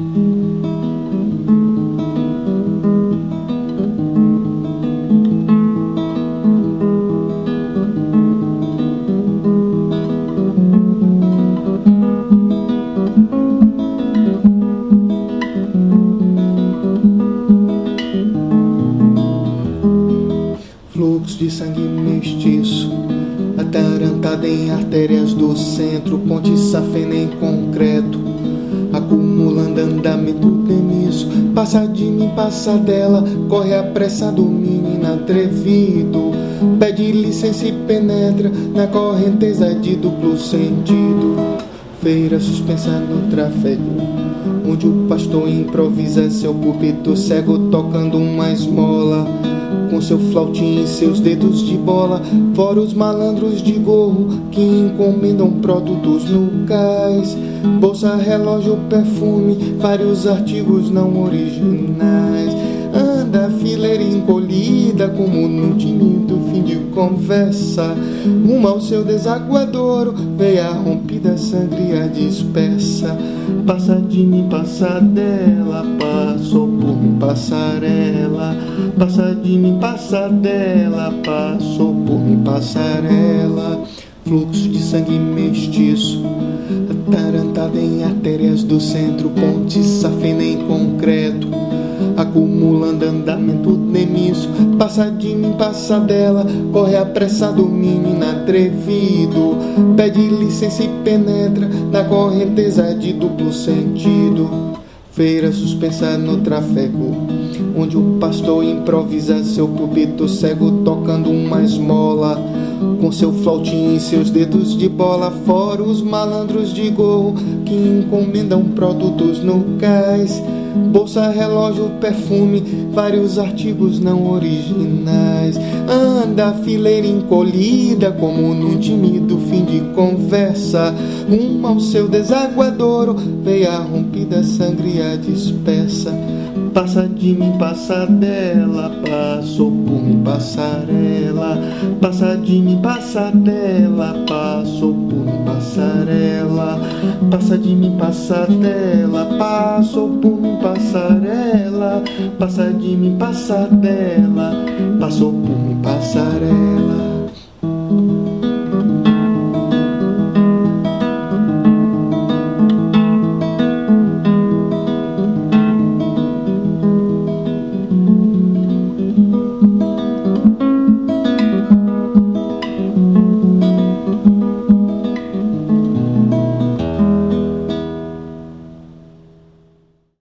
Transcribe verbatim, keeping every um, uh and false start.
Fluxo de sangue mestiço, atarantado em artérias do centro, ponte safena em concreto, acumulando andamento demisso. Passa de mim, passa dela, corre a pressa do menino atrevido, pede licença e penetra na correnteza de duplo sentido. Feira suspensa no trafego, onde o pastor improvisa seu púlpito cego, tocando uma esmola com seu flautim e seus dedos de bola. Fora os malandros de gorro que encomendam produtos no cais, bolsa, relógio, perfume, vários artigos não originais. Anda fileira encolhida como no tímido fim de conversa, rumo ao seu desaguadouro, veia rompida, sangria dispersa. Passa de mim, passa dela, passou por mim, passarela. Passa de mim, passa dela, passou por mim, passarela. Fluxo de sangue mestiço, atarantado em artérias do centro, ponte safena em concreto, acumulando andamento demisso. Passa de mim, passa dela, corre a pressa do menino atrevido, pede licença e penetra na correnteza de duplo sentido. Feira suspensa no trafego, onde o pastor improvisa seu púlpito cego, tocando uma esmola com seu flautim e seus dedos de bola. Fora os malandros de gorro que encomendam produtos no cais, bolsa, relógio, perfume, vários artigos não originais. Anda fileira encolhida como num tímido fim de conversa, rumo ao seu desaguadouro, veia rompida, sangria dispersa. Passa de mim, passa dela, passou por mim, passarela. Passa de mim, passa dela, passou por mim, passarela. Passa de mim, passa dela, passou por mim, passarela. Passa de mim, passa dela, passou por mim, passarela.